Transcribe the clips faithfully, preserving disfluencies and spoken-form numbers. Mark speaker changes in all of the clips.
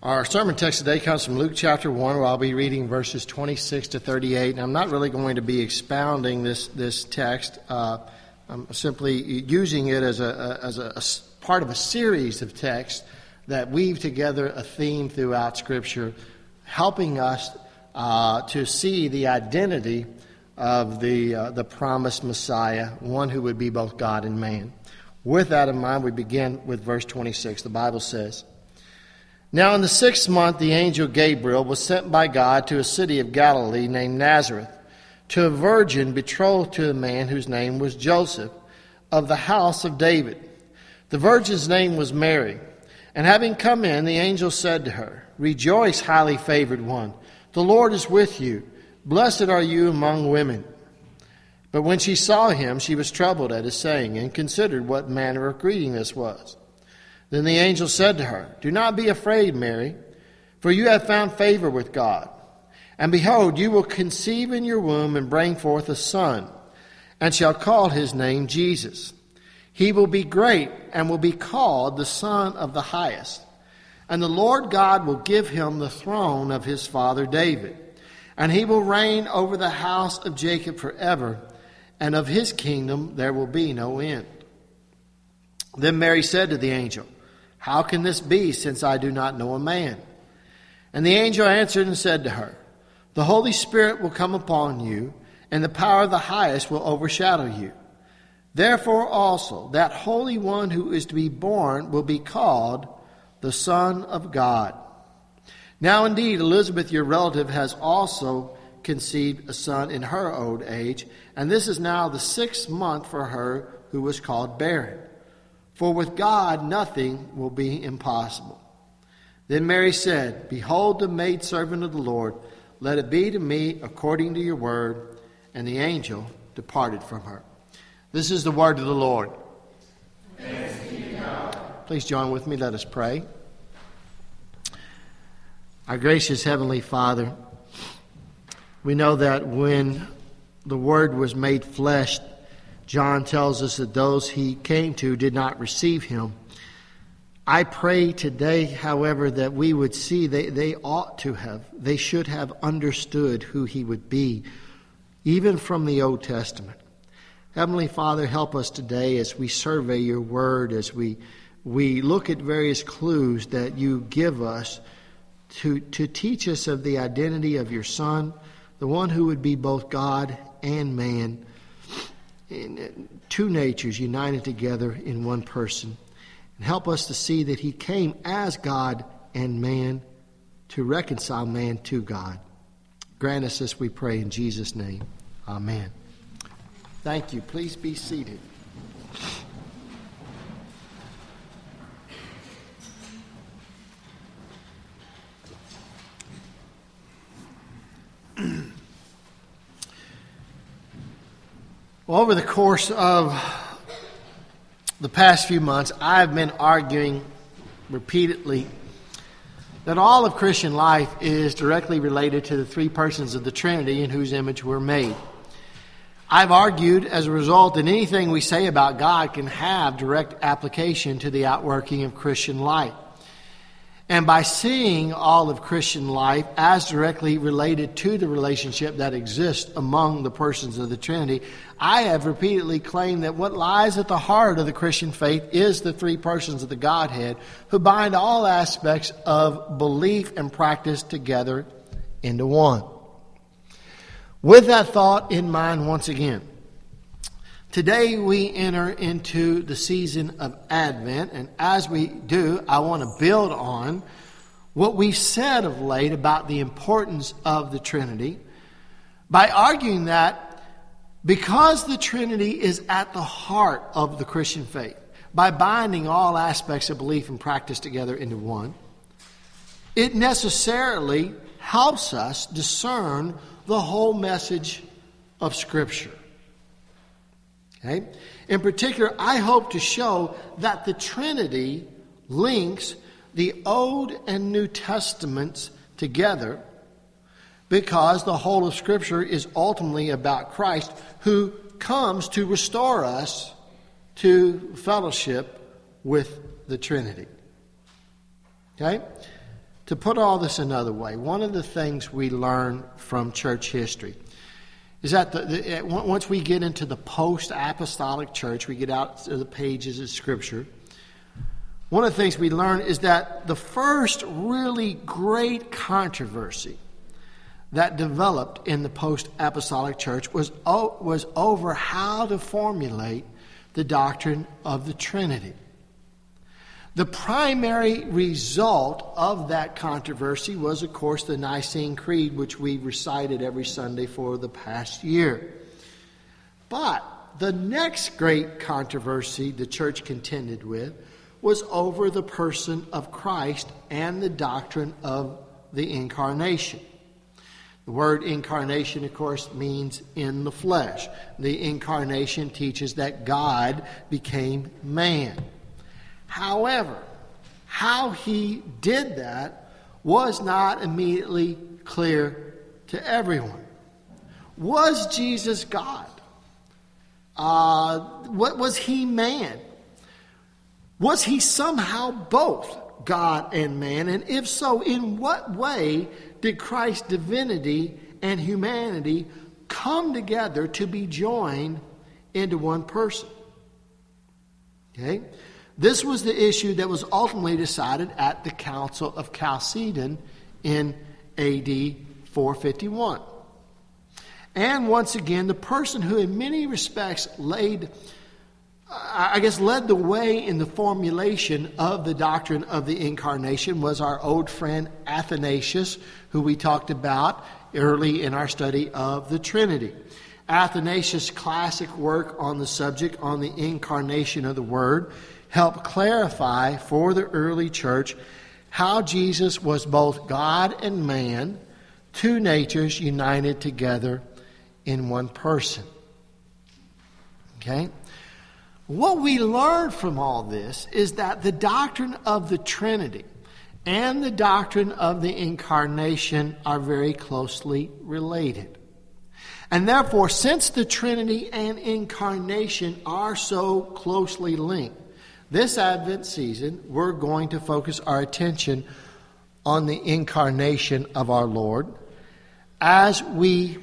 Speaker 1: Our sermon text today comes from Luke chapter one, where I'll be reading verses twenty-six to thirty-eight. And I'm not really going to be expounding this, this text. Uh, I'm simply using it as a, as a, a part of a series of texts that weave together a theme throughout Scripture, helping us uh, to see the identity of the, uh, the promised Messiah, one who would be both God and man. With that in mind, we begin with verse twenty-six. The Bible says, "Now in the sixth month the angel Gabriel was sent by God to a city of Galilee named Nazareth, to a virgin betrothed to a man whose name was Joseph, of the house of David. The virgin's name was Mary. And having come in, the angel said to her, 'Rejoice, highly favored one, the Lord is with you. Blessed are you among women.' But when she saw him, she was troubled at his saying, and considered what manner of greeting this was. Then the angel said to her, 'Do not be afraid, Mary, for you have found favor with God. And behold, you will conceive in your womb and bring forth a son, and shall call his name Jesus. He will be great and will be called the Son of the Highest. And the Lord God will give him the throne of his father David, and he will reign over the house of Jacob forever, and of his kingdom there will be no end.' Then Mary said to the angel, 'How can this be, since I do not know a man?' And the angel answered and said to her, 'The Holy Spirit will come upon you, and the power of the Highest will overshadow you. Therefore also that Holy One who is to be born will be called the Son of God. Now indeed Elizabeth, your relative, has also conceived a son in her old age, and this is now the sixth month for her who was called barren. For with God nothing will be impossible.' Then Mary said, 'Behold the maidservant of the Lord, let it be to me according to your word.' And the angel departed from her." This is the word of the Lord.
Speaker 2: Thanks be to God.
Speaker 1: Please join with me. Let us pray. Our gracious Heavenly Father, we know that when the Word was made flesh, John tells us that those he came to did not receive him. I pray today, however, that we would see they, they ought to have, they should have understood who he would be, even from the Old Testament. Heavenly Father, help us today as we survey your word, as we we look at various clues that you give us to, to teach us of the identity of your Son, the one who would be both God and man, in two natures united together in one person. And help us to see that he came as God and man to reconcile man to God. Grant us this, we pray, in Jesus' name. Amen. Thank you. Please be seated. Well, over the course of the past few months, I've been arguing repeatedly that all of Christian life is directly related to the three persons of the Trinity in whose image we're made. I've argued as a result that anything we say about God can have direct application to the outworking of Christian life. And by seeing all of Christian life as directly related to the relationship that exists among the persons of the Trinity, I have repeatedly claimed that what lies at the heart of the Christian faith is the three persons of the Godhead who bind all aspects of belief and practice together into one. With that thought in mind once again, today we enter into the season of Advent, and as we do, I want to build on what we've said of late about the importance of the Trinity by arguing that because the Trinity is at the heart of the Christian faith, by binding all aspects of belief and practice together into one, it necessarily helps us discern the whole message of Scripture. Okay? In particular, I hope to show that the Trinity links the Old and New Testaments together because the whole of Scripture is ultimately about Christ, who comes to restore us to fellowship with the Trinity. Okay? to put all this another way, one of the things we learn from church history is that the, the, once we get into the post-apostolic church, we get out to the pages of Scripture, one of the things we learn is that the first really great controversy that developed in the post-apostolic church was, was over how to formulate the doctrine of the Trinity. The primary result of that controversy was, of course, the Nicene Creed, which we recited every Sunday for the past year. But the next great controversy the church contended with was over the person of Christ and the doctrine of the incarnation. The word incarnation, of course, means in the flesh. The incarnation teaches that God became man. However, how he did that was not immediately clear to everyone. Was Jesus God? Uh, what was he man? Was he somehow both God and man? And if so, in what way did Christ's divinity and humanity come together to be joined into one person? Okay? This was the issue that was ultimately decided at the Council of Chalcedon in A D four fifty-one. And once again, the person who in many respects laid, I guess, led the way in the formulation of the doctrine of the incarnation was our old friend Athanasius, who we talked about early in our study of the Trinity. Athanasius' classic work on the subject, on the incarnation of the Word, helped clarify for the early church how Jesus was both God and man, two natures united together in one person. Okay? What we learn from all this is that the doctrine of the Trinity and the doctrine of the incarnation are very closely related. And therefore, since the Trinity and incarnation are so closely linked, this Advent season, we're going to focus our attention on the incarnation of our Lord as we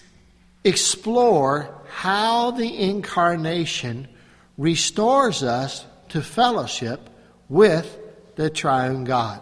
Speaker 1: explore how the incarnation restores us to fellowship with the triune God.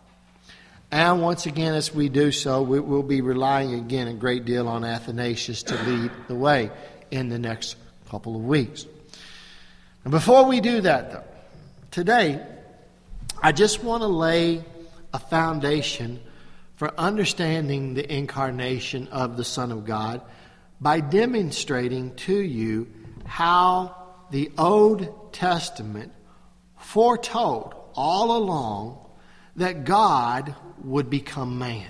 Speaker 1: And once again, as we do so, we will be relying again a great deal on Athanasius to lead the way in the next couple of weeks. And before we do that, though, today, I just want to lay a foundation for understanding the incarnation of the Son of God by demonstrating to you how the Old Testament foretold all along that God would become man.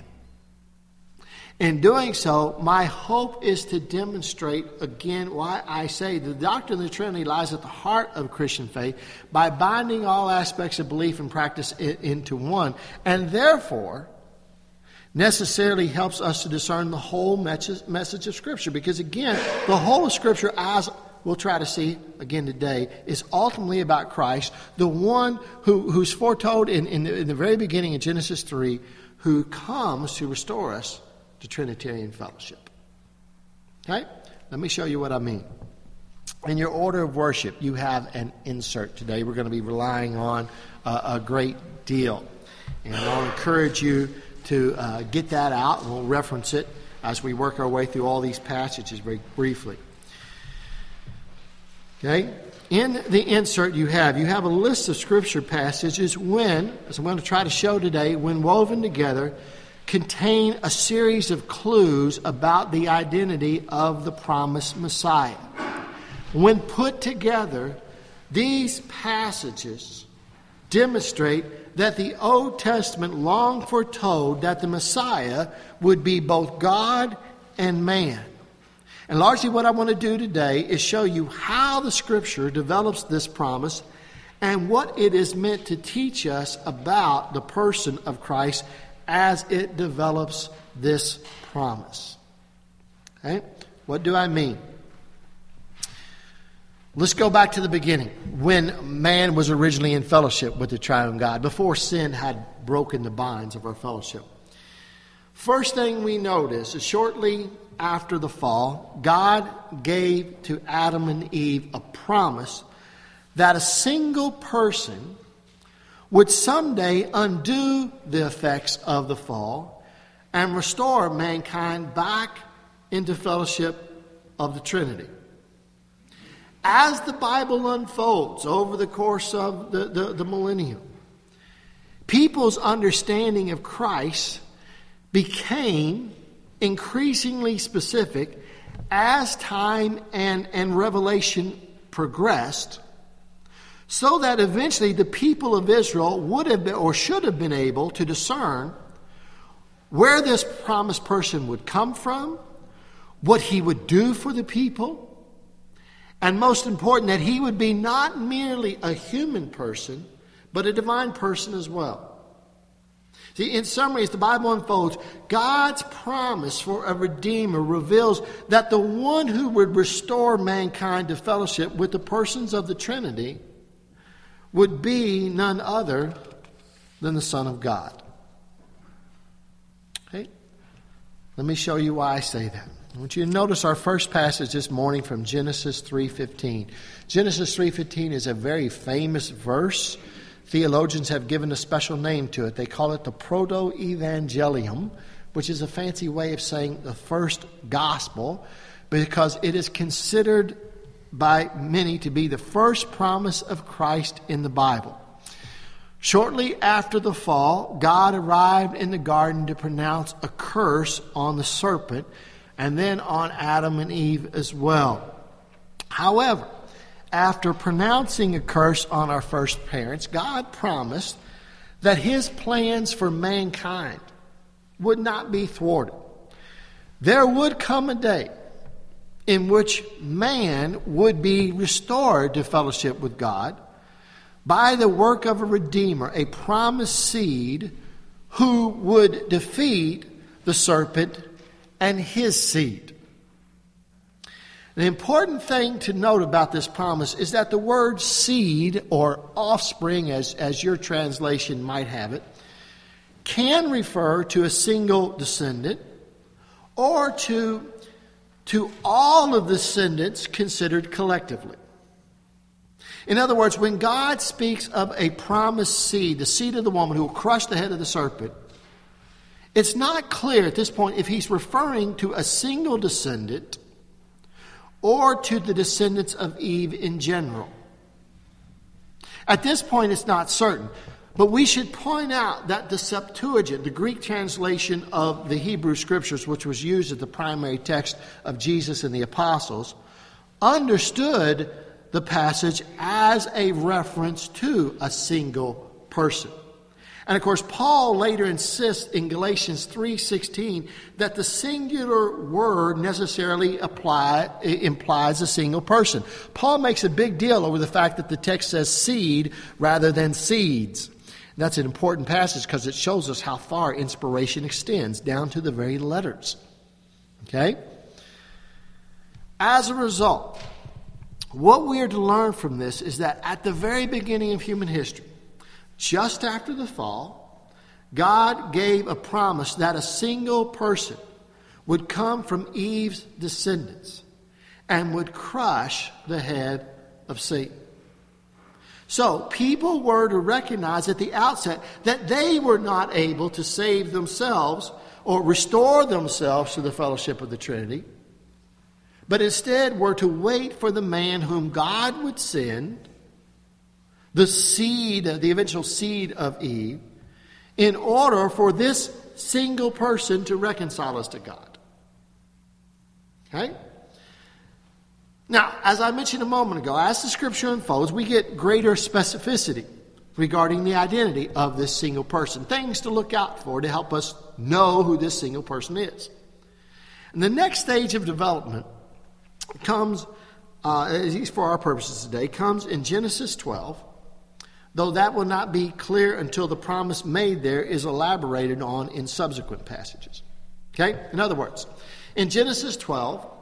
Speaker 1: In doing so, my hope is to demonstrate again why I say the doctrine of the Trinity lies at the heart of Christian faith by binding all aspects of belief and practice into one, and therefore necessarily helps us to discern the whole message of Scripture. Because again, the whole of Scripture, as we'll try to see again today, is ultimately about Christ, the one who, who's foretold in, in, the, in the very beginning of Genesis three, who comes to restore us to Trinitarian fellowship. Okay? Let me show you what I mean. In your order of worship, you have an insert today. We're going to be relying on uh, a great deal. And I'll encourage you to uh, get that out, and we'll reference it as we work our way through all these passages very briefly. Okay? In the insert you have, you have a list of Scripture passages when, as I'm going to try to show today, when woven together, contain a series of clues about the identity of the promised Messiah. When put together, these passages demonstrate that the Old Testament long foretold that the Messiah would be both God and man. And largely what I want to do today is show you how the Scripture develops this promise and what it is meant to teach us about the person of Christ as it develops this promise. Okay? What do I mean? Let's go back to the beginning, when man was originally in fellowship with the triune God, before sin had broken the bonds of our fellowship. First thing we notice is shortly after the fall, God gave to Adam and Eve a promise that a single person would someday undo the effects of the fall and restore mankind back into fellowship of the Trinity. As the Bible unfolds over the course of the, the, the millennium, people's understanding of Christ became increasingly specific as time and, and revelation progressed, so that eventually the people of Israel would have been or should have been able to discern where this promised person would come from, what he would do for the people, and most important, that he would be not merely a human person, but a divine person as well. See, in summary, as the Bible unfolds, God's promise for a Redeemer reveals that the one who would restore mankind to fellowship with the persons of the Trinity would be none other than the Son of God. Okay? Let me show you why I say that. I want you to notice our first passage this morning from Genesis three fifteen. Genesis three fifteen is a very famous verse. Theologians have given a special name to it. They call it the Proto-Evangelium, which is a fancy way of saying the first gospel, because it is considered by many to be the first promise of Christ in the Bible. Shortly after the fall, God arrived in the garden to pronounce a curse on the serpent and then on Adam and Eve as well. However, after pronouncing a curse on our first parents, God promised that his plans for mankind would not be thwarted. There would come a day in which man would be restored to fellowship with God by the work of a Redeemer, a promised seed who would defeat the serpent and his seed. The important thing to note about this promise is that the word seed, or offspring as, as your translation might have it, can refer to a single descendant or to, to all of the descendants considered collectively. In other words, when God speaks of a promised seed, the seed of the woman who will crush the head of the serpent, it's not clear at this point if he's referring to a single descendant or to the descendants of Eve in general. At this point, it's not certain. But we should point out that the Septuagint, the Greek translation of the Hebrew Scriptures, which was used as the primary text of Jesus and the apostles, understood the passage as a reference to a single person. And of course, Paul later insists in Galatians three sixteen that the singular word necessarily apply, implies a single person. Paul makes a big deal over the fact that the text says seed rather than seeds. And that's an important passage because it shows us how far inspiration extends down to the very letters. Okay? As a result, what we are to learn from this is that at the very beginning of human history, just after the fall, God gave a promise that a single person would come from Eve's descendants and would crush the head of Satan. So people were to recognize at the outset that they were not able to save themselves or restore themselves to the fellowship of the Trinity, but instead were to wait for the man whom God would send, the seed, the eventual seed of Eve, in order for this single person to reconcile us to God. Okay? Now, as I mentioned a moment ago, as the Scripture unfolds, we get greater specificity regarding the identity of this single person. Things to look out for to help us know who this single person is. And the next stage of development comes, uh, at least for our purposes today, comes in Genesis twelve, though that will not be clear until the promise made there is elaborated on in subsequent passages. Okay? In other words, in Genesis twelve,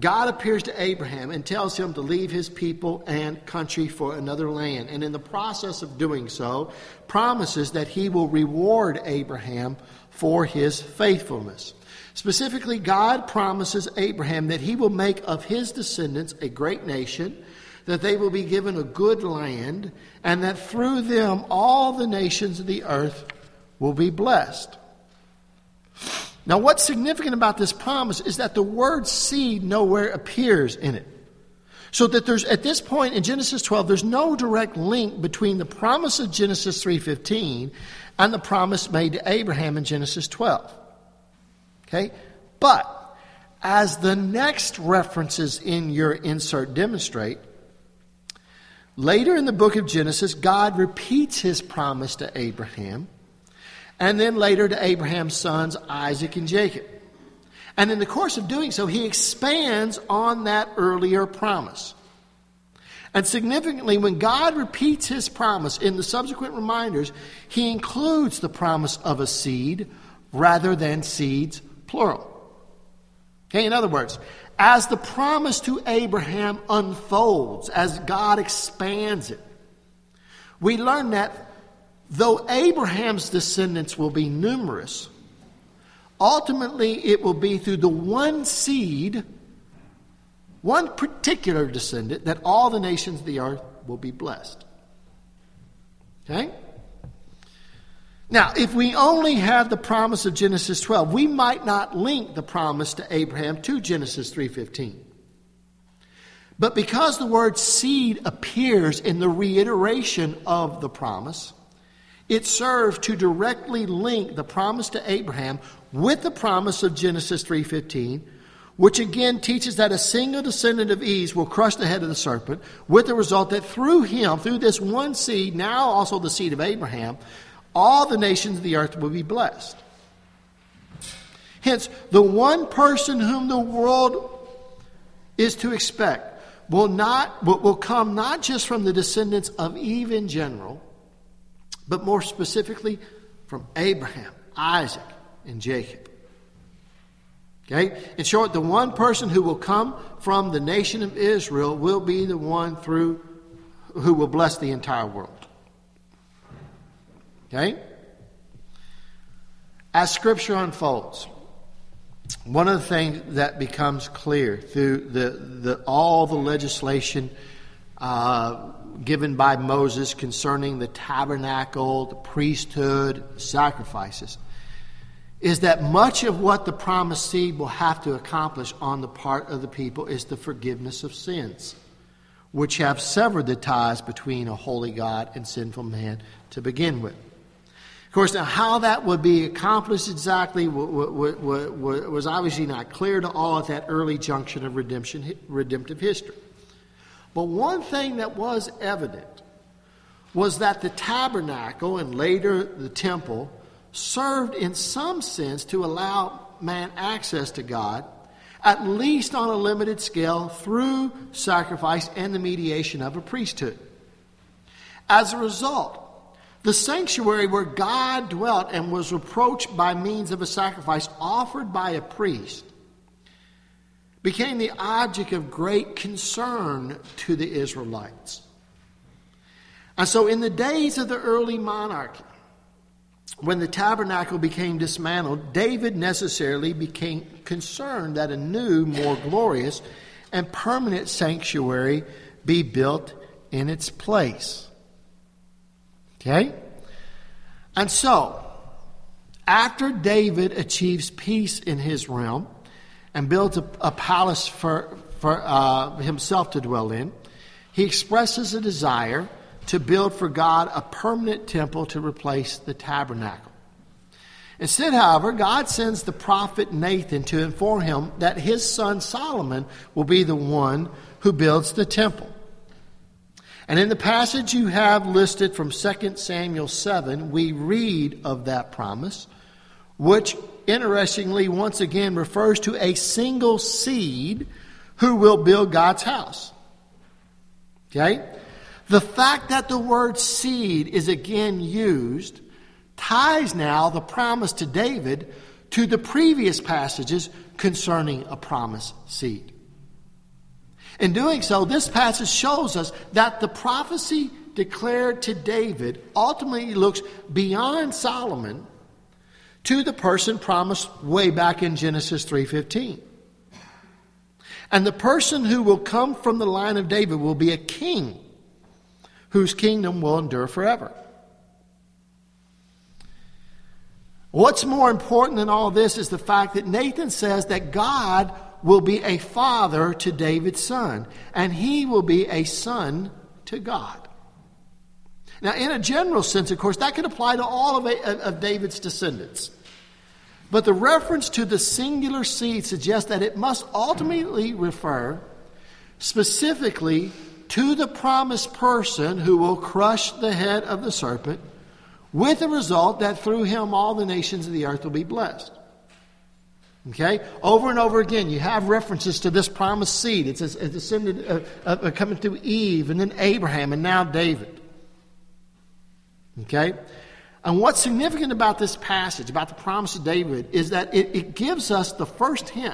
Speaker 1: God appears to Abraham and tells him to leave his people and country for another land. And in the process of doing so, promises that he will reward Abraham for his faithfulness. Specifically, God promises Abraham that he will make of his descendants a great nation, that they will be given a good land, and that through them all the nations of the earth will be blessed. Now, what's significant about this promise is that the word seed nowhere appears in it. So that there's, at this point in Genesis twelve, there's no direct link between the promise of Genesis three fifteen and the promise made to Abraham in Genesis twelve. Okay? But, as the next references in your insert demonstrate, later in the book of Genesis, God repeats his promise to Abraham, and then later to Abraham's sons, Isaac and Jacob. And in the course of doing so, he expands on that earlier promise. And significantly, when God repeats his promise in the subsequent reminders, he includes the promise of a seed rather than seeds, plural. Okay, in other words, as the promise to Abraham unfolds, as God expands it, we learn that though Abraham's descendants will be numerous, ultimately it will be through the one seed, one particular descendant, that all the nations of the earth will be blessed. Okay? Now, if we only had the promise of Genesis twelve, we might not link the promise to Abraham to Genesis three fifteen. But because the word seed appears in the reiteration of the promise, it serves to directly link the promise to Abraham with the promise of Genesis three fifteen, which again teaches that a single descendant of Eve will crush the head of the serpent, with the result that through him, through this one seed, now also the seed of Abraham, all the nations of the earth will be blessed. Hence, the one person whom the world is to expect will not will come not just from the descendants of Eve in general, but more specifically from Abraham, Isaac, and Jacob. Okay? In short, the one person who will come from the nation of Israel will be the one through who will bless the entire world. Okay? As Scripture unfolds, one of the things that becomes clear through the, the all the legislation uh, given by Moses concerning the tabernacle, the priesthood, sacrifices, is that much of what the promised seed will have to accomplish on the part of the people is the forgiveness of sins, which have severed the ties between a holy God and sinful man to begin with. Of course, now how that would be accomplished exactly was obviously not clear to all at that early junction of redemption, redemptive history. But one thing that was evident was that the tabernacle and later the temple served in some sense to allow man access to God, at least on a limited scale, through sacrifice and the mediation of a priesthood. As a result, the sanctuary where God dwelt and was approached by means of a sacrifice offered by a priest became the object of great concern to the Israelites. And so in the days of the early monarchy, when the tabernacle became dismantled, David necessarily became concerned that a new, more glorious, and permanent sanctuary be built in its place. Okay? And so, after David achieves peace in his realm and builds a, a palace for, for uh, himself to dwell in, he expresses a desire to build for God a permanent temple to replace the tabernacle. Instead, however, God sends the prophet Nathan to inform him that his son Solomon will be the one who builds the temple. And in the passage you have listed from Second Samuel seven, we read of that promise, which interestingly once again refers to a single seed who will build God's house. Okay? The fact that the word seed is again used ties now the promise to David to the previous passages concerning a promised seed. In doing so, this passage shows us that the prophecy declared to David ultimately looks beyond Solomon to the person promised way back in Genesis three fifteen. And the person who will come from the line of David will be a king whose kingdom will endure forever. What's more important than all this is the fact that Nathan says that God will be a father to David's son, and he will be a son to God. Now, in a general sense, of course, that could apply to all of, a, of David's descendants. But the reference to the singular seed suggests that it must ultimately refer specifically to the promised person who will crush the head of the serpent, with the result that through him all the nations of the earth will be blessed. Okay? Over and over again, you have references to this promised seed. It's a, a descendant uh, uh, coming through Eve, and then Abraham, and now David. Okay? And what's significant about this passage, about the promise of David, is that it, it gives us the first hint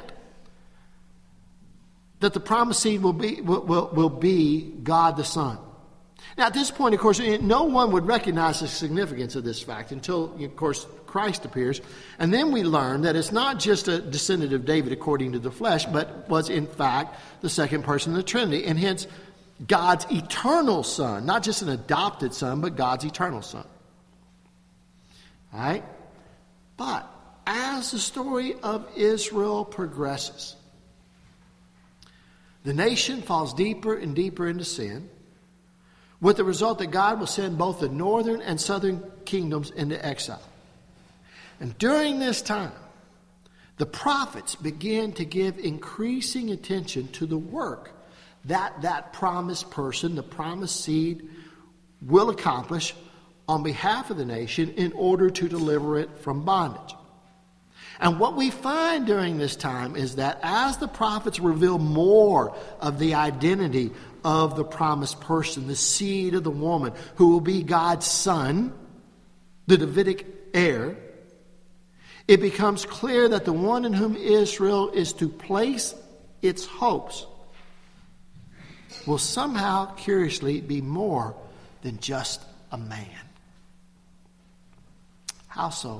Speaker 1: that the promised seed will be, will, will, will be God the Son. Now, at this point, of course, no one would recognize the significance of this fact until, of course, Christ appears. And then we learn that it's not just a descendant of David according to the flesh, but was, in fact, the second person of the Trinity. And hence, God's eternal Son, not just an adopted son, but God's eternal Son. All right? But as the story of Israel progresses, the nation falls deeper and deeper into sin, with the result that God will send both the northern and southern kingdoms into exile. And during this time, the prophets begin to give increasing attention to the work that that promised person, the promised seed, will accomplish on behalf of the nation in order to deliver it from bondage. And what we find during this time is that as the prophets reveal more of the identity of the promised person, the seed of the woman, who will be God's son, the Davidic heir, it becomes clear that the one in whom Israel is to place its hopes will somehow, curiously, be more than just a man. How so?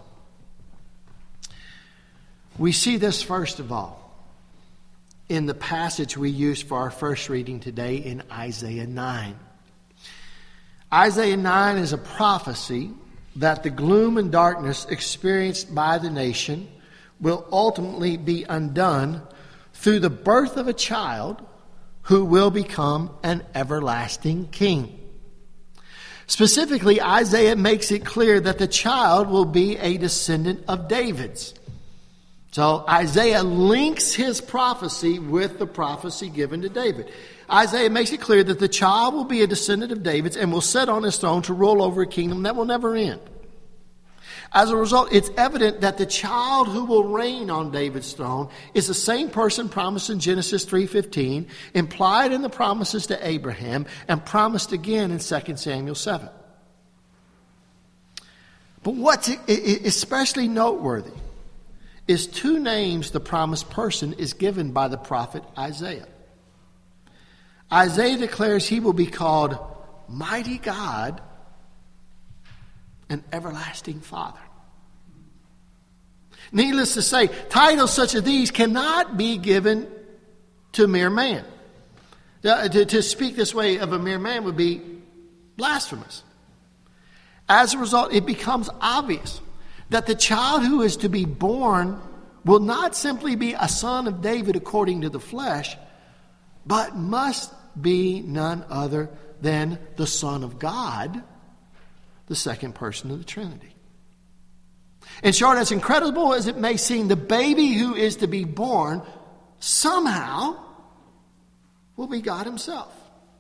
Speaker 1: We see this, first of all, in the passage we used for our first reading today in Isaiah nine. Isaiah nine is a prophecy that the gloom and darkness experienced by the nation will ultimately be undone through the birth of a child who will become an everlasting king. Specifically, Isaiah makes it clear that the child will be a descendant of David's. So Isaiah links his prophecy with the prophecy given to David. Isaiah makes it clear that the child will be a descendant of David's and will sit on his throne to rule over a kingdom that will never end. As a result, it's evident that the child who will reign on David's throne is the same person promised in Genesis three fifteen, implied in the promises to Abraham, and promised again in Second Samuel seven. But what's especially noteworthy is two names the promised person is given by the prophet Isaiah. Isaiah declares he will be called Mighty God and Everlasting Father. Needless to say, titles such as these cannot be given to mere man. Uh, to, to speak this way of a mere man would be blasphemous. As a result, it becomes obvious that the child who is to be born will not simply be a son of David according to the flesh, but must be none other than the Son of God, the second person of the Trinity. In short, as incredible as it may seem, the baby who is to be born somehow will be God himself.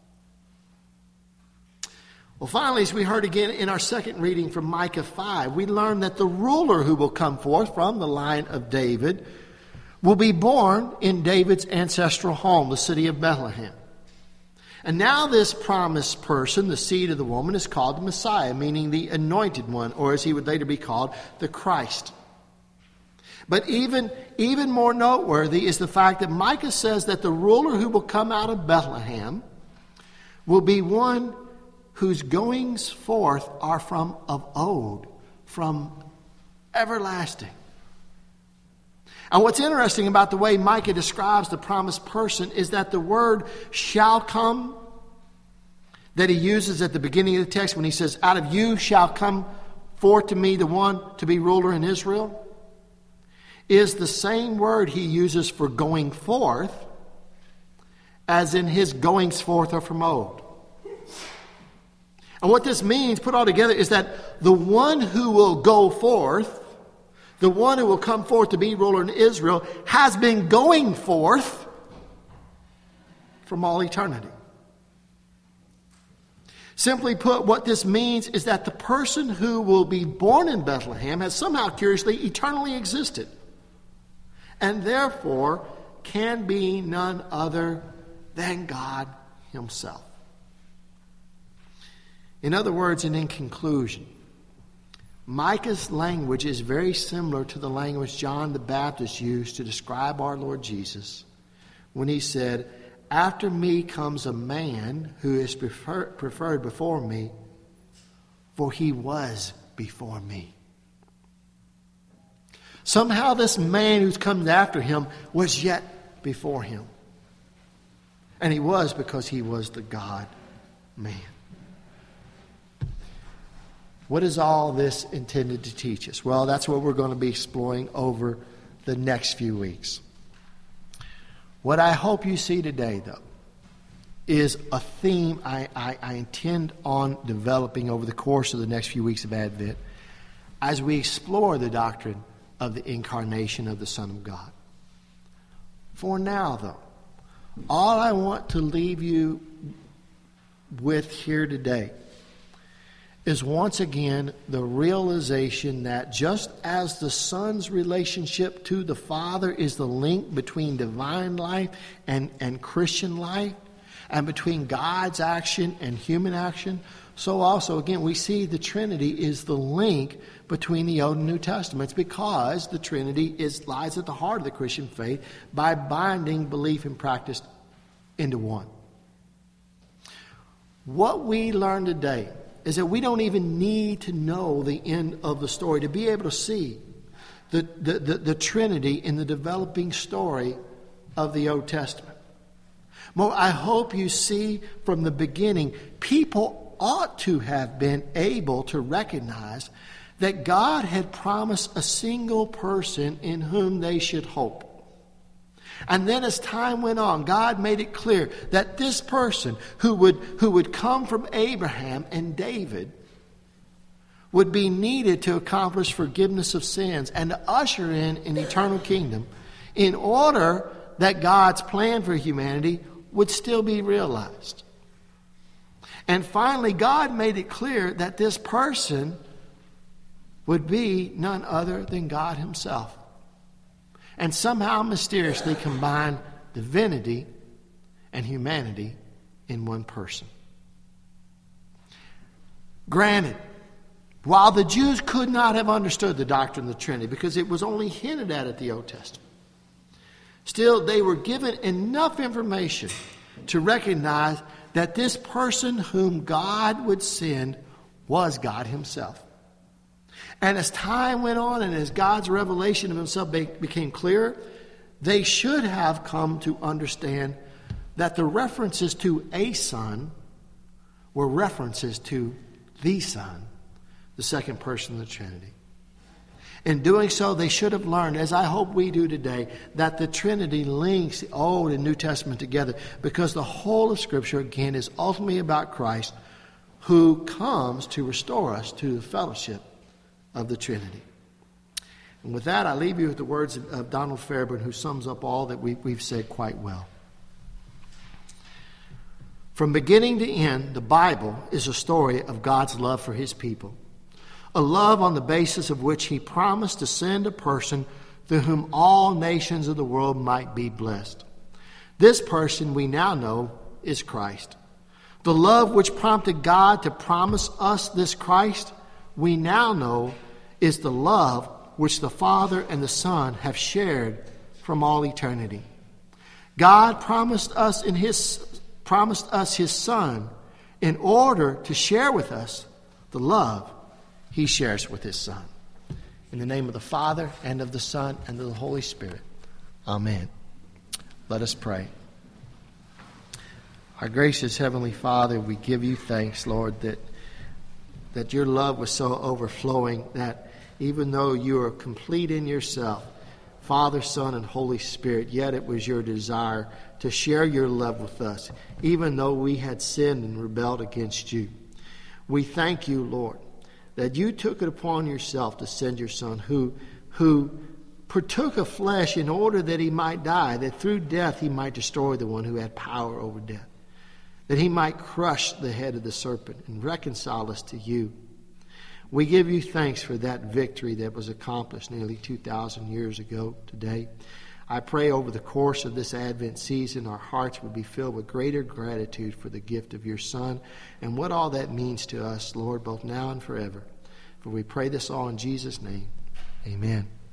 Speaker 1: Well, finally, as we heard again in our second reading from Micah five, we learn that the ruler who will come forth from the line of David will be born in David's ancestral home, the city of Bethlehem. And now this promised person, the seed of the woman, is called the Messiah, meaning the anointed one, or as he would later be called, the Christ. But even, even more noteworthy is the fact that Micah says that the ruler who will come out of Bethlehem will be one whose goings forth are from of old, from everlasting. And what's interesting about the way Micah describes the promised person is that the word shall come that he uses at the beginning of the text when he says, out of you shall come forth to me the one to be ruler in Israel, is the same word he uses for going forth as in his goings forth are from old. And what this means, put all together, is that the one who will go forth, the one who will come forth to be ruler in Israel, has been going forth from all eternity. Simply put, what this means is that the person who will be born in Bethlehem has somehow curiously eternally existed, and therefore can be none other than God himself. In other words, and in conclusion, Micah's language is very similar to the language John the Baptist used to describe our Lord Jesus when he said, after me comes a man who is prefer- preferred before me, for he was before me. Somehow this man who's come after him was yet before him. And he was because he was the God-man. What is all this intended to teach us? Well, that's what we're going to be exploring over the next few weeks. What I hope you see today, though, is a theme I, I, I intend on developing over the course of the next few weeks of Advent as we explore the doctrine of the incarnation of the Son of God. For now, though, all I want to leave you with here today is once again the realization that just as the Son's relationship to the Father is the link between divine life and, and Christian life, and between God's action and human action, so also, again, we see the Trinity is the link between the Old and New Testaments, because the Trinity is lies at the heart of the Christian faith by binding belief and practice into one. What we learn today is that we don't even need to know the end of the story to be able to see the, the, the, the Trinity in the developing story of the Old Testament. More, I hope you see from the beginning, people ought to have been able to recognize that God had promised a single person in whom they should hope. And then as time went on, God made it clear that this person who would, who would come from Abraham and David would be needed to accomplish forgiveness of sins and to usher in an eternal kingdom in order that God's plan for humanity would still be realized. And finally, God made it clear that this person would be none other than God himself. And somehow mysteriously combine divinity and humanity in one person. Granted, while the Jews could not have understood the doctrine of the Trinity because it was only hinted at at the Old Testament, still they were given enough information to recognize that this person whom God would send was God himself. And as time went on and as God's revelation of himself be- became clearer, they should have come to understand that the references to a son were references to the Son, the second person of the Trinity. In doing so, they should have learned, as I hope we do today, that the Trinity links the Old and New Testament together, because the whole of Scripture, again, is ultimately about Christ, who comes to restore us to the fellowship of the Trinity. And with that, I leave you with the words of, of Donald Fairburn, who sums up all that we, we've said quite well. From beginning to end, the Bible is a story of God's love for his people, a love on the basis of which he promised to send a person through whom all nations of the world might be blessed. This person we now know is Christ. The love which prompted God to promise us this Christ, we now know is the love which the Father and the Son have shared from all eternity. God promised us in his promised us his Son in order to share with us the love he shares with his Son. In the name of the Father, and of the Son, and of the Holy Spirit. Amen. Let us pray. Our gracious Heavenly Father, we give you thanks, Lord, that, that your love was so overflowing that even though you are complete in yourself, Father, Son, and Holy Spirit, yet it was your desire to share your love with us, even though we had sinned and rebelled against you. We thank you, Lord, that you took it upon yourself to send your Son, who, who partook of flesh in order that he might die, that through death he might destroy the one who had power over death, that he might crush the head of the serpent and reconcile us to you. We give you thanks for that victory that was accomplished nearly two thousand years ago today. I pray over the course of this Advent season, our hearts will be filled with greater gratitude for the gift of your Son and what all that means to us, Lord, both now and forever. For we pray this all in Jesus' name. Amen.